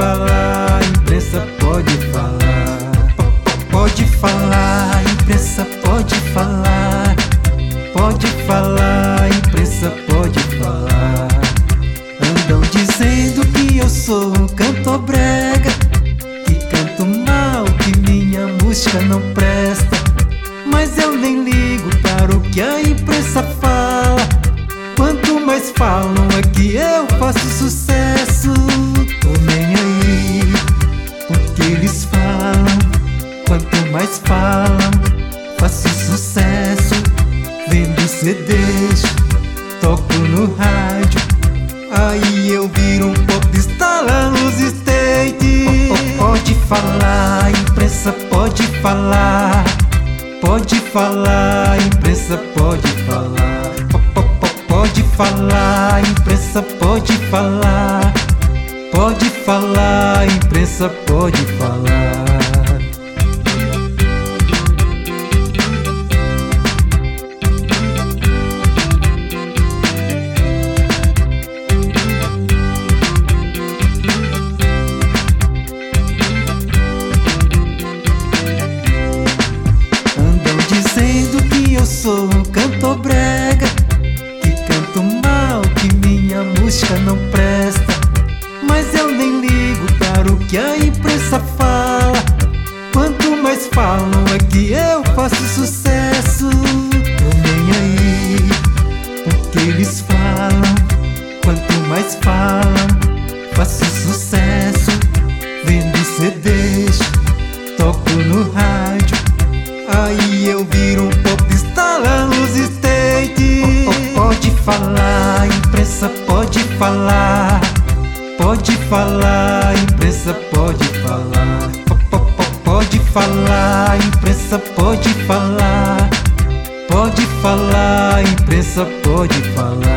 falar, imprensa pode falar. Pode falar, imprensa pode falar. Pode falar, imprensa pode falar. Andam dizendo que eu sou um cantor brega, que canto mal, que minha música não presta. Mas eu nem ligo para o que a imprensa fala. Quanto mais falam é que eu faço sucesso. Tô nem aí porque eles falam. Quanto mais falam, faço sucesso. Vendo CDs, toco no rádio, aí eu viro um popstar lá nos States. Pode falar, imprensa pode falar. Pode falar, imprensa pode falar. Pode falar, imprensa pode falar. Pode falar, imprensa pode falar. Dizendo que eu sou um cantor brega, que canto mal, que minha música não presta. Mas eu nem ligo para o que a imprensa fala. Quanto mais falam é que eu faço sucesso. Tô nem aí porque eles falam. Quanto mais falam, faço sucesso. Vendo CDs, toco no rádio, aí eu viro um popstar lá nos States. Pode falar, imprensa pode falar. Pode falar, imprensa pode falar. Pode falar, imprensa pode falar. Pode falar, imprensa pode falar.